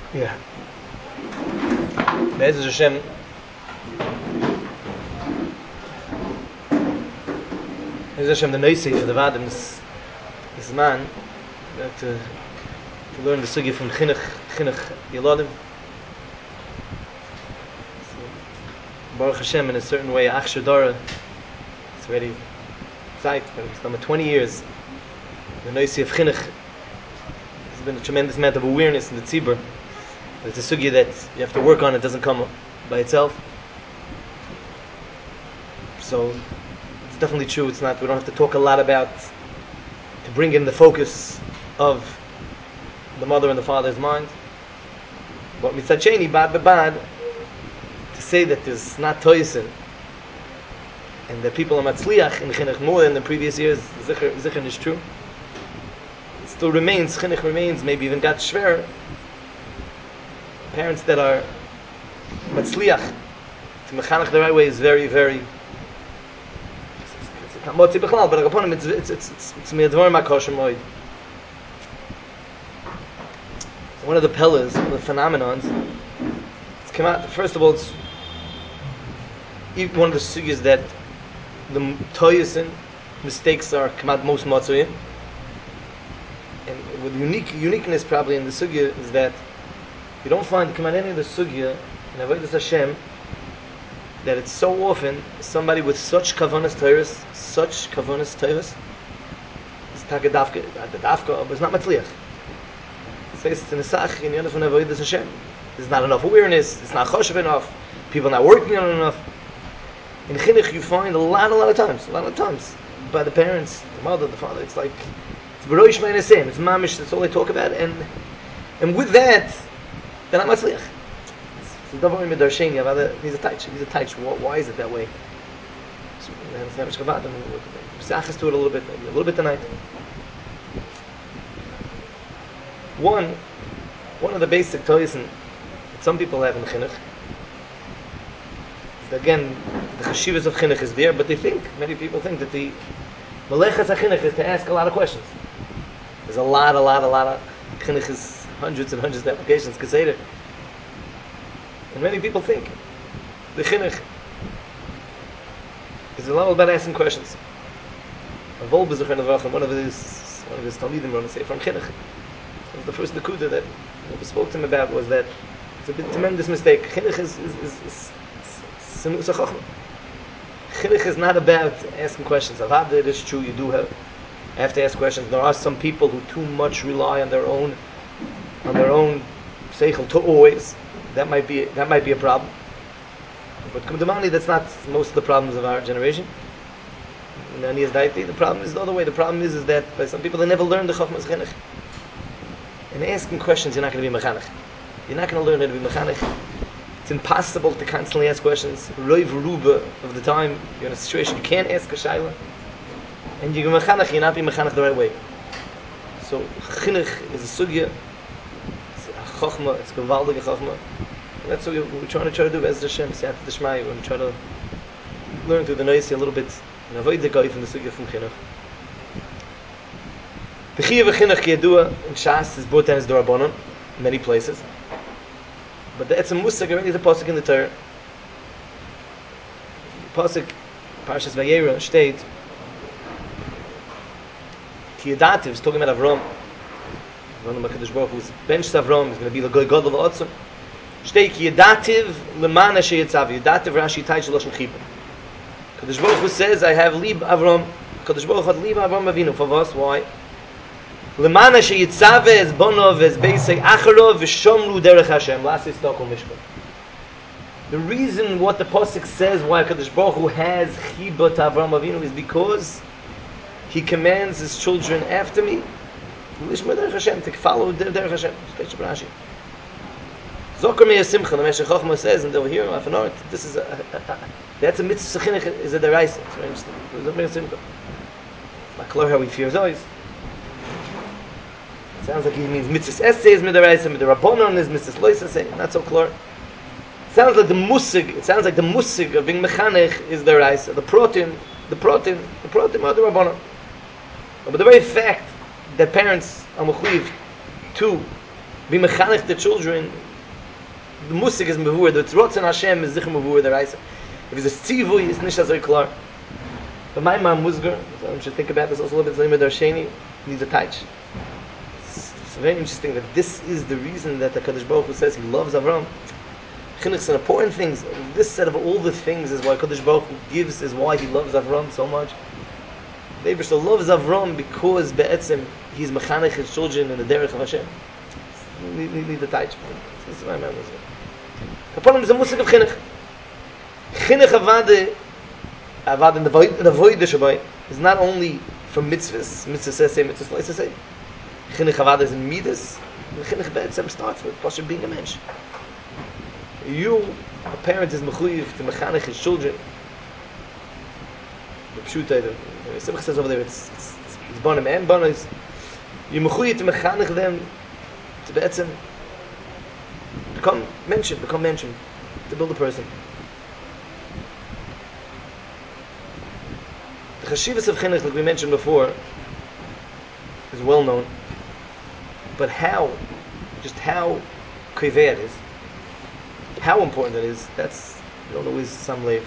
Yeah. Be'ez Hashem. Be'ez Hashem, the Neisei for the Vadim, this man, to learn the sugya from Chinuch Yeladim. Baruch Hashem, in a certain way, Achshar Dara, it's already Zeit, but it's done 20 years. The Neisei of Chinuch, there's been a tremendous amount of awareness in the Tzibur. It's a sugya that you have to work on, it doesn't come by itself. So, it's definitely true, we don't have to talk a lot about, to bring in the focus of the mother and the father's mind. But mitzad sheni, bad, to say that there's not toisin, and that people are matzliach in chinuch more than the previous years, zichron is true. It still remains, chinuch remains, maybe even got shver. Parents that are matzliach to mechanech the right way is very, very. It's not motzi b'chlal, but upon him it's me'advarim hakosher moed. One of the pillars, one of the phenomenons, it's come out. First of all, it's one of the sugyas that the toyas mistakes are come out most matzuyim. And with uniqueness probably in the sugya is that you don't find come out any of the sugya in Avodas Hashem that it's so often somebody with such kavanas teiros, is takadavka, the dafka, but it's not matzliach. It's in a sach in the other from Avodas Hashem. There's not enough awareness. It's not choshev enough. People are not working on it enough. In chinuch, you find a lot of times, by the parents, the mother, the father. It's like it's b'roish ma'anesim. It's mamish. That's all they talk about, and with that, they're not matzliach. It's a davar midarsheni. He's a taich. Why is it that way? So that's how much chabad. And psachas to it a little bit tonight. One of the basic toys that some people have in chinuch is that, again, the chashivas of chinuch is there, but many people think that the melechas chinuch is to ask a lot of questions. There's a lot of chinuch is hundreds and hundreds of applications, kaseder. And many people think the chinuch is a lot about asking questions. Avol b'zucher nevachim, one of his talmidim wrote to say from chinuch. The first nakuda that we spoke to him about was that it's a tremendous mistake. Chinuch is chachma. Chinuch is not about asking questions. Avada, it is true, you do have to ask questions. There are some people who too much rely on their own seichel to always. That might be a problem. But kumdamani, that's not most of the problems of our generation. The problem is the other way. The problem is that by some people they never learn the chachmas chinuch. And asking questions, you're not going to be mechanech. You're not going to learn how to be mechanech. It's impossible to constantly ask questions. Roiv ruba of the time, you're in a situation you can't ask a shayla. And you're mechanech, you're not being mechanech the right way. So, chinuch is a sugya. It's a chokhmah, it's a gewaldige chokhmah. And that's what we're trying to do, Be'ez Hashem, Siyat D'Shmai. We're going to try to learn through the Neisei a little bit, and avoid the guy from the sugya from chinuch. The chiyuv of chinuch kiyadua in Shas is brought down as D'Rabbanan in many places, but the etzem musag already is a pasuk in the Torah. The pasuk Parshas Vayera state Kiyadativ is talking about Avram. Avram HaKadosh Baruch Hu is benched Avram. He's going to be the goy gadol v'otzim. State Kiyadativ leman asher yitzav. Yadativ Rashi Taich Lashon Chiba. Kadosh Baruch Hu says, I have lieb Avram. Kadosh Baruch Hu had lieb Avram Avinu. For us, why? Leman asher yitzave es bonov es beisei acharov v'shomru derech Hashem lasis dokol mishpat. The reason what the pasuk says why Kadosh Baruch Hu has chibah to Avram Avinu is because he commands his children after me lishma derech Hashem, to follow derech Hashem. Zokar me'er simcha, the Meshech Chochmah says, and over here in Afanort, this is that's a mitzvah chinuch, is a deraisa. It's very interesting. Zokar me'er simcha. It's not clear how we fear those. It sounds like he means mitzvahs essay is midaraisa, midarabbonon is mitzvahs lois essay. Not so clear. It sounds like the musig of being mechanech is the raisa. The protein are the rabbonon. But the very fact that parents are mechuyev to Be mechanech the children. The musik is mevur. The tzrotzen Hashem is zichem mevur. The reise. If it's a tzivui, it's nicht so klar. But my mom musgar. So I should think about this also a little bit. Zayim Darsheni needs a touch. It's very interesting that this is the reason that the Kadosh Baruch Hu says He loves Avram. Chinuch is an important thing. This set of all the things is why Kadosh Baruch Hu gives, is why He loves Avram so much. The Eibishter loves Avram because be'etzim he's mechanech his children in the derech of Hashem. Need the touch. This is my man. Kaponim is a musik of chinuch. Chinuch avad in the void shabai is not only from mitzvahs say, mitzvahs say. Chinuch avad is in midas. Chinuch be'etzim starts with Pasha being a mensch. You, a parent, is mechuyev to mechanech his children. The pshuta, the Simcha says over there, it's bonim and bonis. You mechuyev to mechanech them to be'etzim become mentioned, to build a person. The chashivas of chinuch, like we mentioned before, is well known. But how kriveh it is, how important it is, that's not always some lev.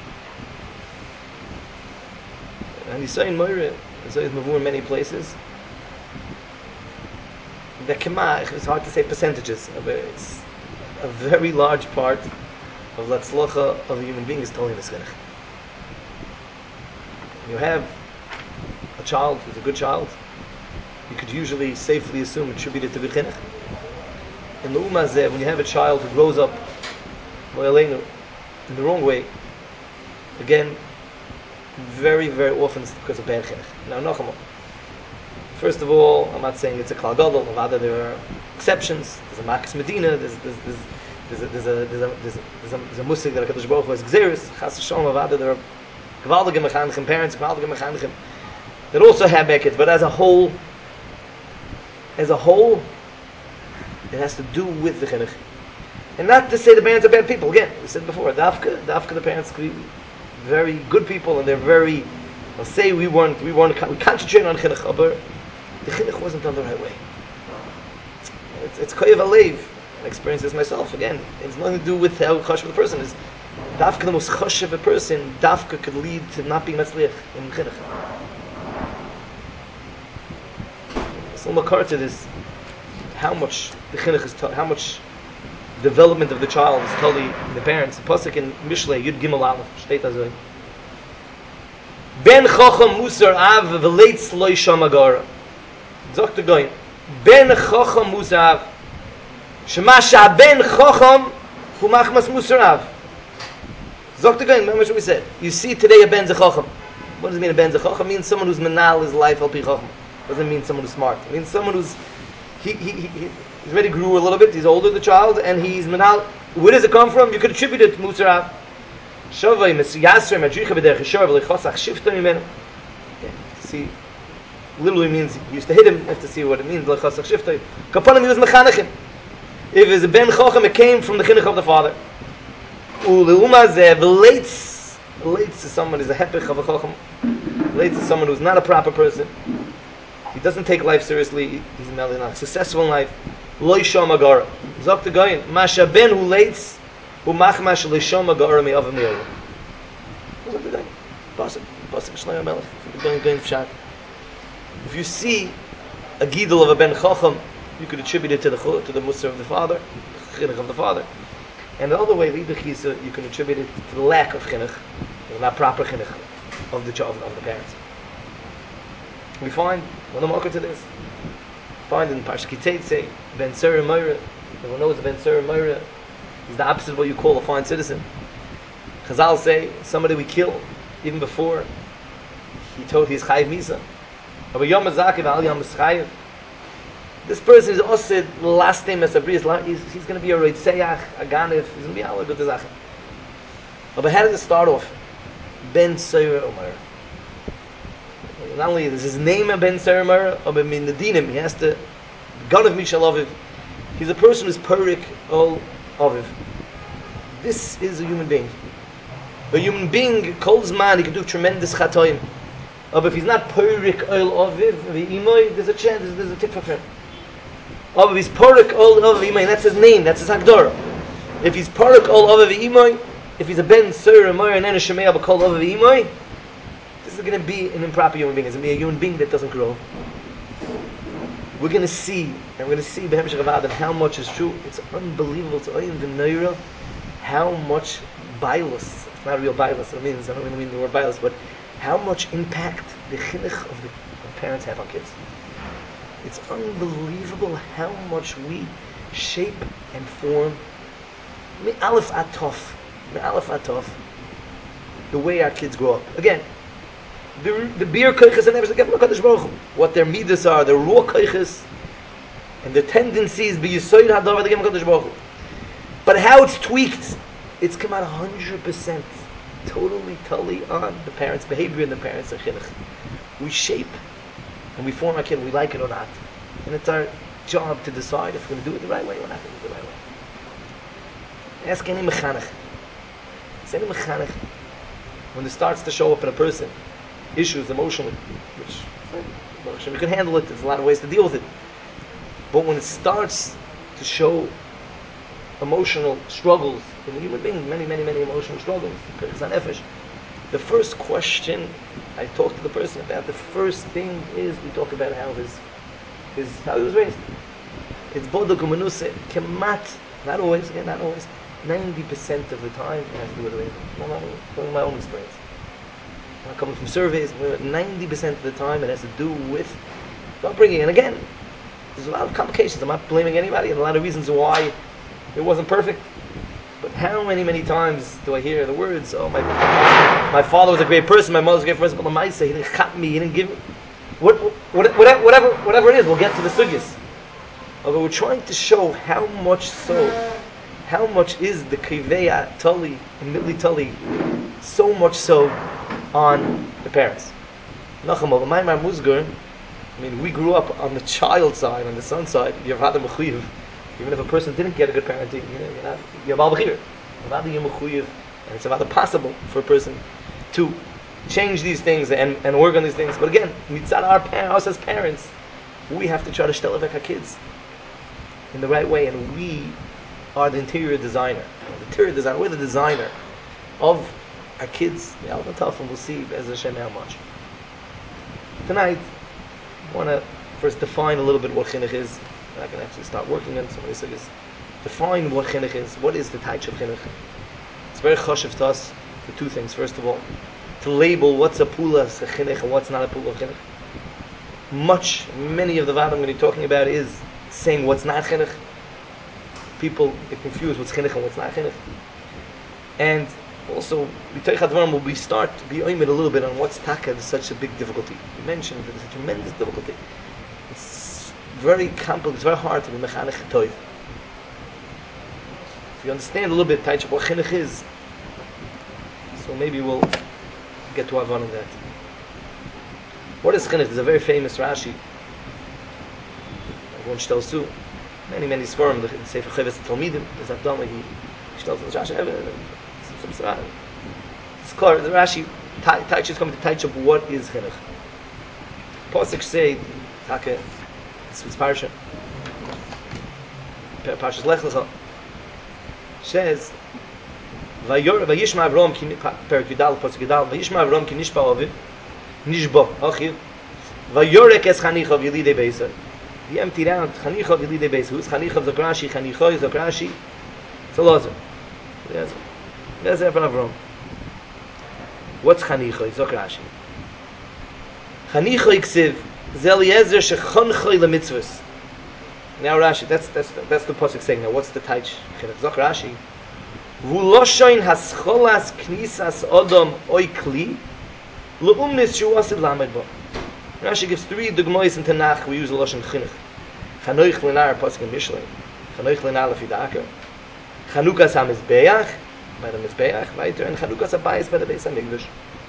And Yisrael in Moira, Yisrael is mavur in many places. The Kemah, it's hard to say percentages, but it's a very large part of the tzlocha of a human being is telling the chinuch. You have a child who's a good child, you could usually safely assume attributed to good chinuch. In the Ummah Zeh, when you have a child who grows up in the wrong way, again, very, very often it's because of bad chinuch. Now, Nachama. First of all, I'm not saying it's a klal gadol. Rather, there are exceptions. There's a Makas Medina. There's a musik that Hakadosh Baruch Hu has gzeres. Chas v'shalom. Rather, there are gewaldige mechanechim parents, gewaldige mechanechim that also have bad kids. But as a whole, it has to do with the chinuch. And not to say the parents are bad people. Again, we said before, dafka the parents could be very good people, and they're very. They'll say we concentrate on chinuch, but the chinuch wasn't done the right way. It's koyev alev. I experienced this myself. Again, it's nothing to do with how chashuv the person is. Dafka the most chashuv a person, dafka could lead to not being metzliach in chinuch. So makar to this, how much the chinuch is how much development of the child is totally the parents. The pasuk in Mishlei Yud Gimel Aleph shteit azoi. Ben chacham musar av v'leitz lo yisham agara. Zok the goyim. Ben chacham musar av. Shema she'aben chacham hu machmas musar av. Zok the goyim. Remember what we said. You see today a ben zechacham. What does it mean a ben zechacham? It means someone who's menal his life al pi chacham. Doesn't mean someone who's smart. It means someone who's he's already grew a little bit. He's older, the child, and he's menal. Where does it come from? You could attribute it to musar av. Shavai Mesiyasrei Madricha B'derech Yishar V'leichosach Shifta Mimenu. See, literally means he used to hit him. You have to see what it means. Leichosach Shifta. Kapanim, he was mechanechim. If it's a ben chacham, it came from the chinuch of the father. Uleuma Zeh V'leitz. V'leitz is someone who's a hepech of a chacham. V'leitz is someone who's not a proper person. He doesn't take life seriously. He's not successful in life. Lo yisham agara. Zok the goyim. Masha ben hu leitz. If you see a gidul of a ben chacham, you could attribute it to the musar of the father, chinuch of the father. And the other way, you can attribute it to the lack of chinuch, not proper chinuch of the parents. We find one of the markers to this. Find in Parshas Kitzei, Ben Sera Moira. Everyone knows Ben Sera Moira. He's the opposite of what you call a fine citizen. Chazal say somebody we kill even before he told he's chayiv misa. But yom hazakiv al yom chayiv. This person is osid last name as he's going to be a reitzeach, a ganif. He's going to be all good zaken. But how did it start off? Ben Seir Omer. Not only is his name a Ben Seir Omer, but in the dinim he has to ganav mishal aviv. He's a person who's perik ol aviv. This is a human being. A human being, calls man, he can do tremendous chatoim. But if he's not perik ol aviv, there's a chance, there's a tick for him. If he's Parak Ol Avav Imay, that's his name, that's his Hagdara. If he's Parak Ol Avav Imay, if he's a Ben Sir and Moyer and a Shemei Abakol Avav Imay, this is going to be an improper human being. It's going to be a human being that doesn't grow. We're going to see, and we're going to see B'Hemshech Avad how much is true. It's unbelievable. It's Oyim V'Neira, how much bias, it's not real bias, I don't really mean the word bias, but how much impact the chinuch of the parents have on kids. It's unbelievable how much we shape and form Aleph Atof, the way our kids grow up. Again, the beer koiches and everything, what their midas are, their raw koiches, and the tendencies be yisoid hadavar the Kadosh Baruch Hu. But how it's tweaked, it's come out 100%, totally on the parents' behavior and the parents' chinuch. We shape and we form our kid, we like it or not, and it's our job to decide if we're going to do it the right way or not going to do it the right way. Ask any mechanech. When it starts to show up in a person, issues emotionally, which we can handle it. There's a lot of ways to deal with it. But when it starts to show emotional struggles in a human being, many emotional struggles, the first question I talk to the person about, the first thing is we talk about how how he was raised. It's bodok u'menuse, kemat, not always, 90% of the time it has to do with the raising. From my own experience. I'm coming from surveys, 90% of the time it has to do with upbringing. And again, there's a lot of complications. I'm not blaming anybody, and a lot of reasons why it wasn't perfect. But how many times do I hear the words, oh, my father was a great person, my mother was a great person, but Lamaisa, he didn't cut me, he didn't give me. Whatever it is, we'll get to the sugyas. But we're trying to show how much is the Kiveya Tali and Mitli Tali so much so on the parents. Nachamol, Maimar Musgar, we grew up on the child side, on the son side, you have Hadam Mechuyev. Even if a person didn't get a good parenting, you have Al Bechir. And it's about possible for a person to change these things and work on these things. But again, mitzad us as parents, we have to try to shtelevek our kids in the right way, and we are the interior designer. We're the designer of our kids. And we'll see Be'ez Hashem how much. Tonight, I want to first define a little bit what chinuch is. I can actually start working on some of these things. Define what chinuch is. What is the taich of chinuch? It's very chashiv to us for two things. First of all, to label what's a pula of chinuch and what's not a pula of chinuch. Many of the vad I'm going to be talking about is saying what's not chinuch. People get confused what's chinuch and what's not chinuch. And also, we start to be oimid a little bit on what's taka is such a big difficulty. We mentioned that it's a tremendous difficulty. It's very complex, it's very hard to be mechanech toiv. If you understand a little bit taich of what chinuch is, so maybe we'll get to Avon on that. What is chinuch? There's a very famous Rashi. Everyone tells too. Many svarim. The Sefer Cheves Talmidim. There's Abdallah. He tells the Rashi. It's clear. The Rashi taich is coming to taich of what is chinuch. Pasuk say, Taka, it's Parsha. Parshas Lech Lecha says, Vayishma Avram ki Perik Yudal Pasuk Yudal Vayishma Avram ki Nishba Aviv Nishba Achiv Vayorek es Chanicha V'Yilidei Beisar. He emptied out Chanicha V'Yilidei Beisar. Who's Chanicha? Zokrashi. Chanicha is Zokrashi. It's Elazar. There's Avram. What's Chanicha? Zokrashi. Chanicha Iksiv Zeliezer Shechonchoi LeMitzvus. Now Rashi, that's the pasuk saying. Now what's the taich? Zok Rashi. V'loshoin hascholas knisas odom oikli leumnis shu asid lamed bo. Rashi gives three dugmois in Tanakh. We use a lashon chinuch. Chanoich lenar pasuk in Mishlei. Chanoich lenar lefidaka. Chanukas hamizbeach by the mizbeach, weiter, and Chanukas habayis by the Beis Hamikdash.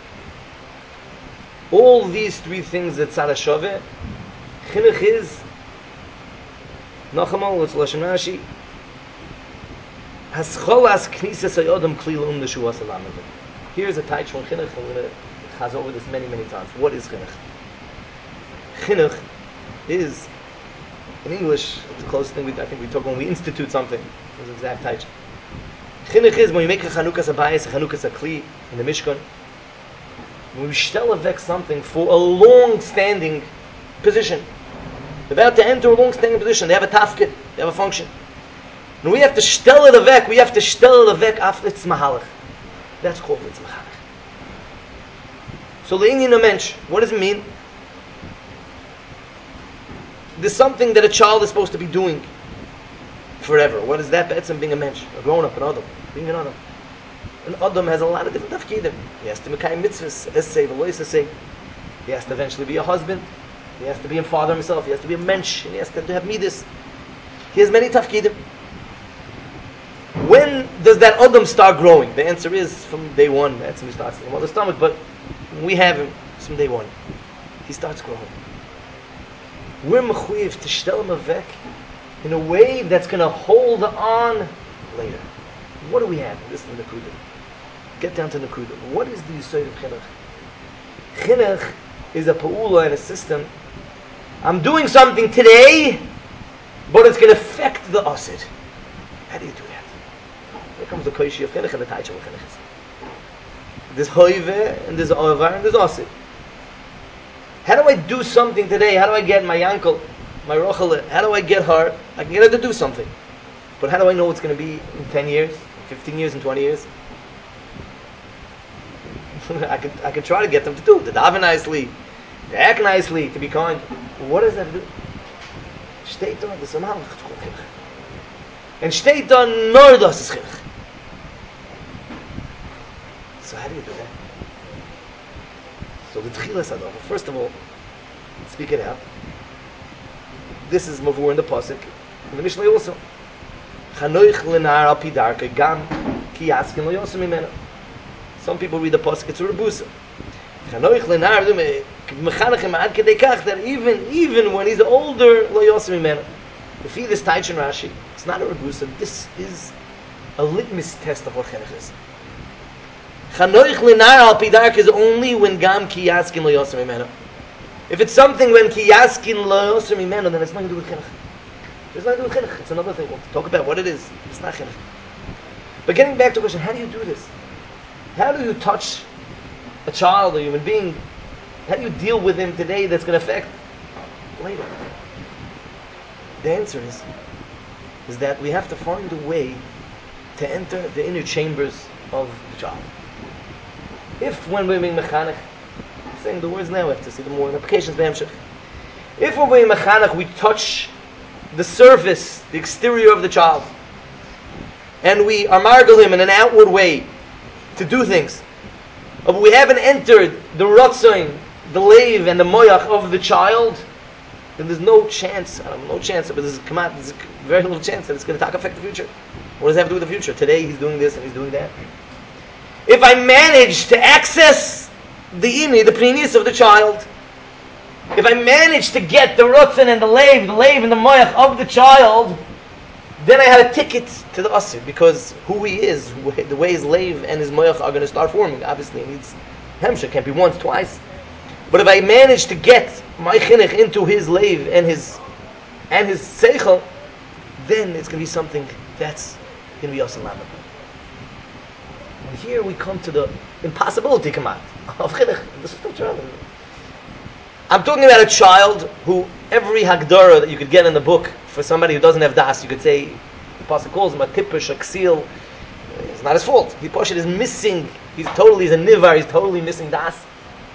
All these three things that Tzad HaShoveh, chinuch is Nachamal, what's Lashon Rashi? Hascholas knisas hayodam kli leumnis shu asid lamed bo. Here's a taich from chinuch. I'm going to chaz over this many times. What is chinuch? Chinuch is In English, it's the closest thing I think we talk when we institute something. It's the exact title. Chinuch is when we make a Chanukah Sabayis, a Chanukah Sakli in the Mishkan. When we shtel avek something for a long-standing position. They're about to enter a long-standing position. They have a tafkid. They have a function. And we have to shtel it avek. We have to shtel it avek after it's mahalach. That's called it's mahalach. So le'inyan a mensch, what does it mean? There's something that a child is supposed to be doing forever. What is that? Be'etzem being a mensch, a grown-up, an adam, being an adam. An adam has a lot of different tafkidim. He has to mekayim mitzvahs, essay, v'lois essay. He has to eventually be a husband. He has to be a father himself. He has to be a mensch, and he has to have midas. He has many tafkidim. When does that adam start growing? The answer is from day one. That's when he starts in the mother's stomach. But we have him from day one. He starts growing. We're mechuyev to shtel him avek in a way that's going to hold on later. What do we have? This is the Nakuda. Get down to Nakuda. What is the Yisod of Chinuch? Chinuch is a pa'ula and a system. I'm doing something today, but it's going to affect the asid. How do you do that? Here comes the koishi of Chinuch and the taich of Chinuch is. There's hoive, and there's avar, and there's asid. How do I do something today? How do I get my uncle, my rochel, how do I get her? I can get her to do something. But how do I know what's going to be in 10 years, 15 years, and 20 years? I could try to get them to do, to daven nicely, to act nicely, to be kind. What does that do? Steht da, das ist am Halach, it's called Chinuch. And steht da, nor das is Chinuch. So how do you do that? So the Tchilas Adava, first of all, speak it out. This is Mavur in the Pasuk, in the Mishnah also. Chanoich lenar al pidarke gam ki yaskin lo yosem imena. Some people read the Pasuk, it's a rebusa. Chanoich lenar mechanachim ad kedei kach that even when he's older lo yosem imena. If he this Taich and Rashi, it's not a rebusa. This is a litmus test of what Chinuch is. Chanoich lenar al pidarke is only when gam ki yaskin lo yosem imena. If it's something when ki yaskin lo yosem imena, then it's nothing to do with Chinuch. It's nothing to do with Chinuch. It's another thing. We'll talk about what it is. It's not Chinuch. But getting back to the question, how do you do this? How do you touch a child, a human being? How do you deal with him today that's going to affect later? The answer is that we have to find a way to enter the inner chambers of the child. If when we're being mechanech, I'm saying the words now, we have to see the more implications behemshech. If when we're being mechanech, we touch the surface, the exterior of the child, and we are margel him in an outward way to do things, but we haven't entered the rotzoin, the leiv, and the moyach of the child, then there's no chance, but there's very little chance that it's going to affect the future. What does that have to do with the future? Today he's doing this and he's doing that. If I manage to access the ini, the pnimis of the child, if I manage to get the rotzen and the leiv and the moyach of the child, then I have a ticket to the asir, because who he is, the way his leiv and his moyach are going to start forming. Obviously, it needs hemshah, can't be once, twice. But if I manage to get my chinuch into his leiv and his seichel, then it's going to be something that's going to be asin lamab. And here we come to the impossibility command of chinuch. This is the child. I'm talking about a child who every hagdara that you could get in the book for somebody who doesn't have das, you could say, the pasuk calls him a tippish, a ksil. It's not his fault. The pasuk is missing. He's a nivar. He's totally missing das.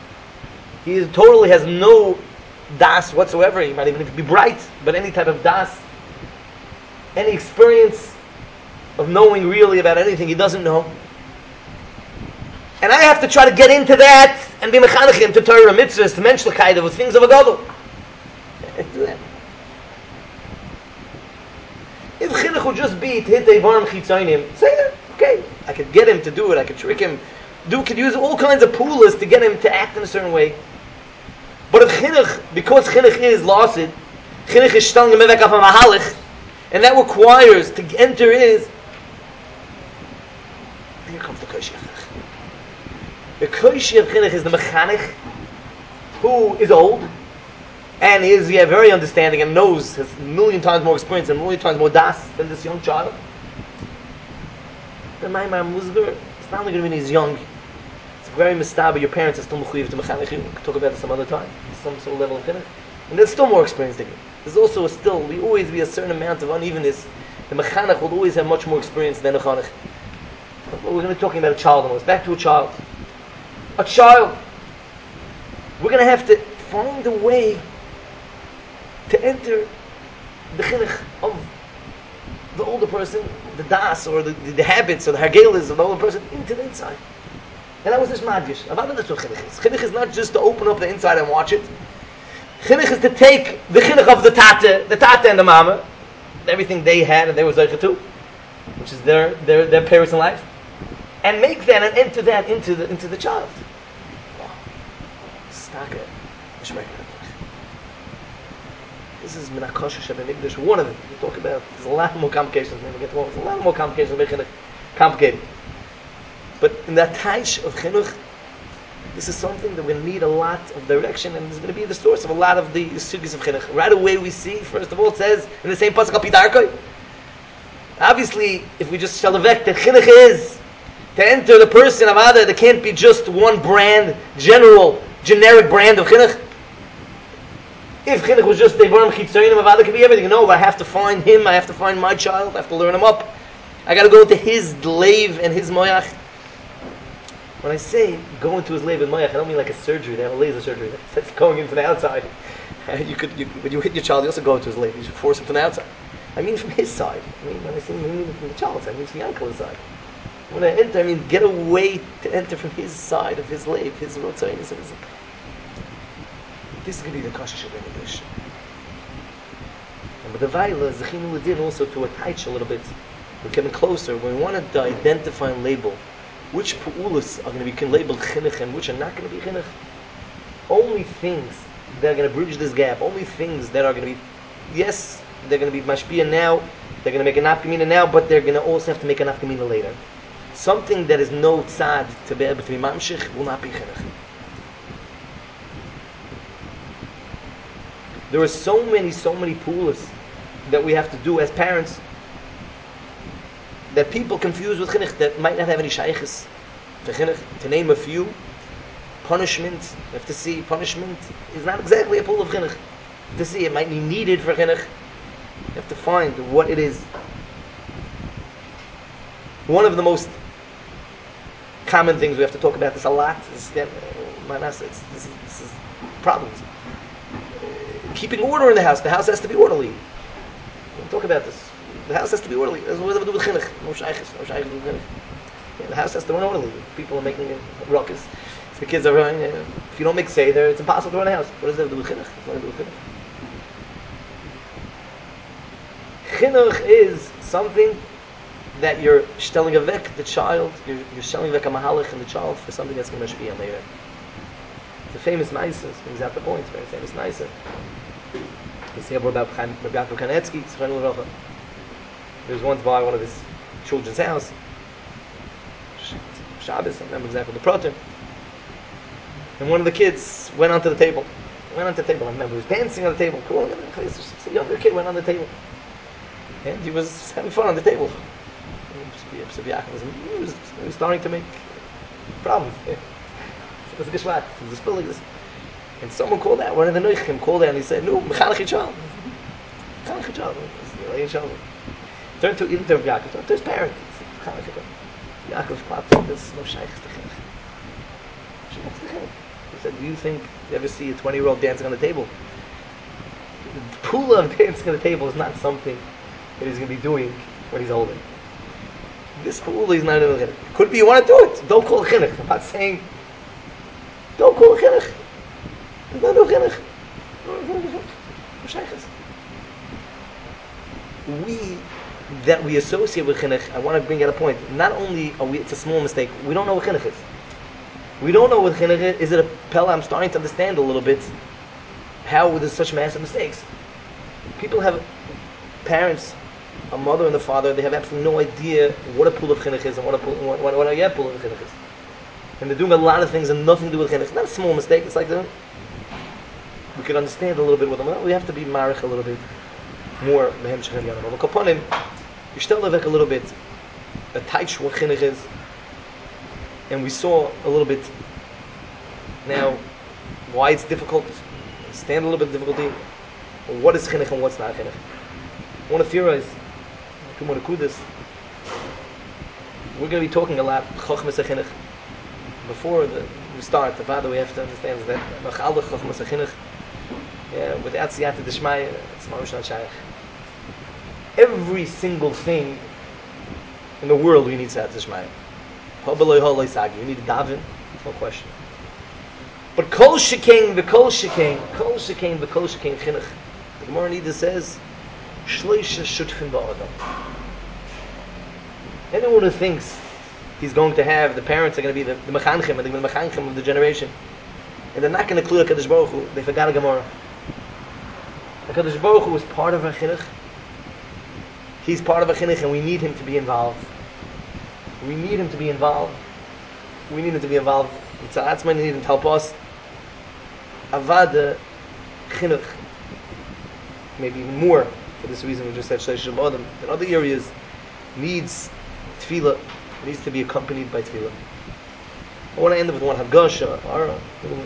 He totally has no das whatsoever. He might even be bright, but any type of das, any experience of knowing really about anything he doesn't know. And I have to try to get into that and be mechanechim to Torah mitzvahs, to menschlichkeit, with things of a gadol. Do that. If chinuch would just be to hit a varm chitzayim, say that. Okay, I could get him to do it. I could trick him. Could use all kinds of pulas to get him to act in a certain way. But if chinuch, because chinuch is lasid, chinuch is shtelling him evek af mahalich, and that requires to enter his. Here comes the koshi of chinuch. The koshi of chinuch is the mechanech who is old, and is very understanding and knows, has a million times more experience and a million times more das than this young child, then my Musgar, it's not only going to be when he's young, it's very mistaba, your parents are still mechuyev to mechanech you. We can talk about this some other time, some sort of level of chinuch. And they're still more experienced than you. There's also we always be a certain amount of unevenness. The mechanech will always have much more experience than the chanech. We're going to be talking about a child almost. Back to a child. A child. We're going to have to find a way to enter the chinuch of the older person, the das, or the habits, or the hargelas of the older person, into the inside. And that was this madgish. That's what chinuch is. Chinuch is not just to open up the inside and watch it. Chinuch is to take the chinuch of the tata and the mama, everything they had and they were zeicha too, which is their parents in life, and make that and enter that into the child. Staka. This is Menakosha Shebemigdash, one of them. We talk about, there's a lot more complications. Maybe get to one. There's a lot more complications. Make it complicated. But in that taich of chinuch, this is something that we need a lot of direction, and it's going to be the source of a lot of the sugis of chinuch. Right away, we see, first of all, it says in the same pasuk al pidarkoi. Obviously, if we just shalavek that chinuch is to enter the person of Ada, there can't be just one brand, generic brand of chinuch. If chinuch was just devarim chitzonim of Ada, could be everything. No, I have to find him. I have to find my child. I have to learn him up. I got to go to his leiv and his moyach. When I say go into his leiv and moyach, I don't mean like a surgery. They have a laser surgery. That's going in from the outside. When you hit your child, you also go into his leiv. You should force him from the outside. I mean from his side. I mean when I say I mean from the child's side, I mean from the uncle's side. When I enter, I mean get a way to enter from his side of his leiv, his rotzayim. This is going to be the kasha of English. And with the Vaila, Zechinu Ladin also to attach a little bit. We're getting closer. When we want to identify and label which pu'ulas are going to be labeled chinuch and which are not going to be chinuch, only things that are going to bridge this gap, only things that are going to be, yes, they're going to be mashpia now, they're going to make a nafkamina now, but they're going to also have to make a nafkamina later. Something that is no tzad to be able to be mamshich will not be chinuch. There are so many pu'ulas that we have to do as parents that people confuse with chinuch that might not have any shaykhs to chinuch. To name a few, punishment. You have to see punishment is not exactly a pull of chinuch. You have to see it might be needed for chinuch. You have to find what it is. One of the most common things we have to talk about this a lot is this is problems. Keeping order in the house. The house has to be orderly. We'll talk about this. The house has to be orderly. That's what we have to do with chinuch. No shaykhs with chinuch. The house has to run orderly. People are making a ruckus. So the kids are running. If you don't make seder, it's impossible to run a house. What does that have to do with chinuch? What does that have to do with chinuch? Chinuch is something that you're stelling avek the child. You're stelling avek a mahalach in the child for something that's going to be on later. It's a famous ma'aser. It brings out the point. It's a very famous ma'aser. You see about Rabbi Yaakov Kanetsky. He was once by one of his children's house. Shabbos, I don't remember exactly the proter. And one of the kids went onto the table. I remember he was dancing on the table. A younger kid went on the table. And he was having fun on the table. Rabbi Yaakov was starting to make problems. It was a geschmack. It was a spilling. And someone called out, one of the Neuchim called out and he said, no, Mechanech Yichal. Mechanech Yichal. Turn to Yaakov, turn to his parent. Mechanech Yichal. Yaakov clapped, there's no shaykhs to chinuch. He said, do you ever see a 20-year-old dancing on the table? The pula of dancing on the table is not something that he's going to be doing when he's older. This pula is not in the chinuch. Could be you want to do it. Don't call it chinuch. I'm not saying, don't call it chinuch. No chinuch. No shaykhs. We associate with chinuch, I want to bring out a point. Not only it's a small mistake, we don't know what chinuch is. We don't know what chinuch is. Is it a pella? I'm starting to understand a little bit how there's such massive mistakes. People have parents, a mother and a father, they have absolutely no idea what a pool of chinuch is and what a pool of chinuch is. And they're doing a lot of things and nothing to do with chinuch. It's not a small mistake. It's like we could understand a little bit with them. Well, we have to be marich a little bit more. Mehem shechin yanam. But kaponim, you still live a little bit. A taich what chinuch is, and we saw a little bit now why it's difficult. Understand a little bit of difficulty. What is chinuch and what's not chinuch? I want to theorize. We're going to be talking a lot chochmas chinuch. Before we start, the father we have to understand is that nachal chochmas chinuch. Without siyata d'shmaya, it's mamish not shaykh. Every single thing in the world we need siyata d'shmaya. You need to daven, no question. But kol shekain, chinuch. The Gemara Nida says, shloisha shutfim ba'adam. Anyone who thinks he's going to have, the parents are going to be the mechanchim, and they're the mechanchim of the generation, and they're not going to include HaKadosh Baruch Hu, they forgot a Gemara. HaKadosh Baruch Hu is part of our chinuch. He's part of our chinuch, and we need him to be involved. We need him to be involved. That's why we need him to help us. Avada chinuch, maybe even more, for this reason we just said Shleish Shem Adam, in other areas, needs tefillah, needs to be accompanied by tefillah. I want to end up with one Haggasha, Ara.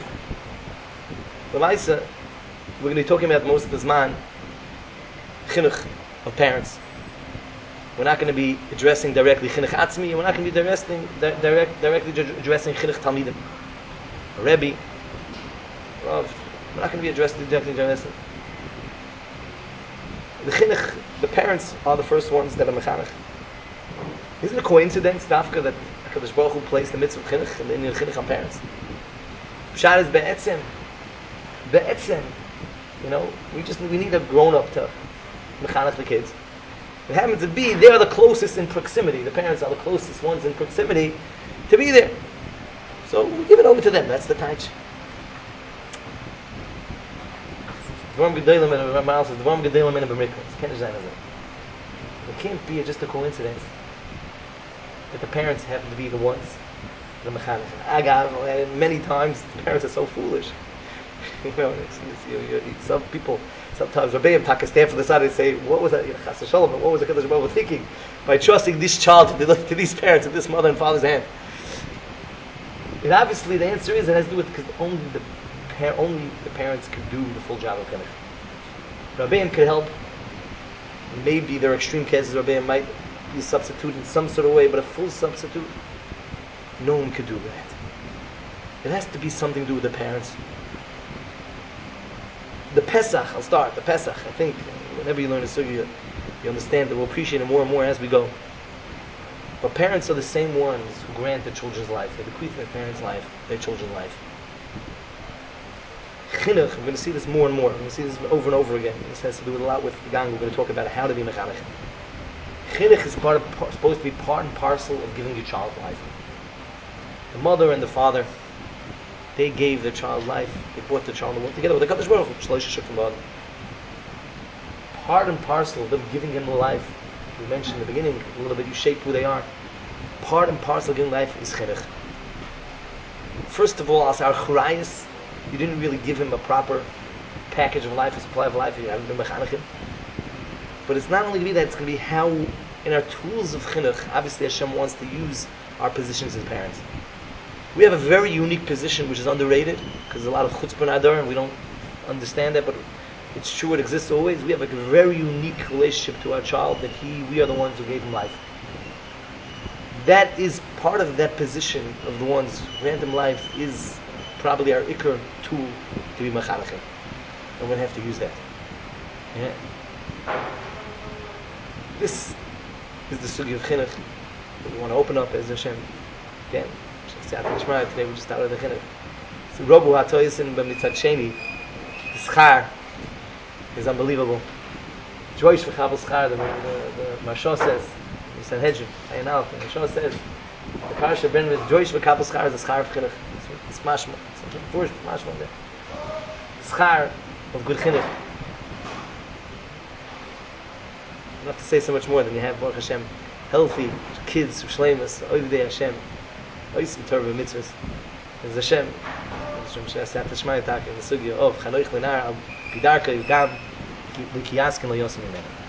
L'maisa, we're going to be talking about most of the Zman, chinuch of parents. We're not going to be addressing directly chinuch atzmi, and we're not going to be directly addressing chinuch talmidim. A Rebbe, Rav, we're not going to be directly addressing. The chinuch, the parents are the first ones that are mechanech. Is it a coincidence, Dafka, that HaKadosh Baruch Hu placed the mitzvah of chinuch and the Indian chinuch on parents? Pshat is be'etzem. We need a grown-up to mechanech the kids. It happens to be they are the closest in proximity. The parents are the closest ones in proximity to be there. So we give it over to them. That's the taich. It can't be just a coincidence that the parents happen to be the ones, the mechanech. Agav, many times the parents are so foolish. Some people, sometimes Rabbeim take a stand for the side and say, what was that? Chas v'shalom, what was the Kadosh Baruch Hu thinking by trusting this child to these parents, to this mother and father's hand? And obviously the answer is it has to do with because only the parents could do the full job of chinuch. Rabbeim could help. Maybe there are extreme cases Rabbeim might be a substitute in some sort of way, but a full substitute, no one could do that. It has to be something to do with the parents. The Pesach, I'll start. The Pesach, I think, whenever you learn a sugya, you understand that we'll appreciate it more and more as we go. But parents are the same ones who grant their children's life. They bequeath their parents' life, their children's life. Chinuch, we're going to see this more and more. We're going to see this over and over again. This has to do with a lot with the gang. We're going to talk about how to be mechanech. Chinuch is supposed to be part and parcel of giving your child life. The mother and the father, they gave their child life. They brought the child in the world together with the Kadosh Baruch Hu. Part and parcel of them giving him life. We mentioned in the beginning a little bit. You shape who they are. Part and parcel of giving life is chinuch. First of all, as our churayis, you didn't really give him a proper package of life, a supply of life. You haven't been mechanechim. But it's not only going to be that; it's going to be how, in our tools of chinuch, obviously Hashem wants to use our positions as parents. We have a very unique position which is underrated because there's a lot of chutzpah and adar and we don't understand that, but it's true, it exists always. We have a very unique relationship to our child that we are the ones who gave him life. That is part of that position of the ones who grant him life is probably our ikar tool to be mechanechim. And we're going to have to use that. Yeah. This is the sugi of chinuch that we want to open up as Hashem. Again, today we just started the chinuch. So Rabu HaToyisin b'mitzad sheni, the schar is unbelievable. Joish v'chabel schar, the Marsha says, the Sanhedrin, Ayin Aleph, the Marsha says, the Parsha Ben with Joish v'chabel schar is the schar of chinuch. It's mashma. It's George mashma there. The schar of good chinuch. I don't have to say so much more than you have Baruch Hashem, healthy kids, shleimus, oivdei Hashem, oisim Torah mitzvahs. There's Hashem, Shem Shasat Shmai Tak in the sugya of Chanoich Lenar Pidarka Yugam Likiyaskin Lo Yosem Imena.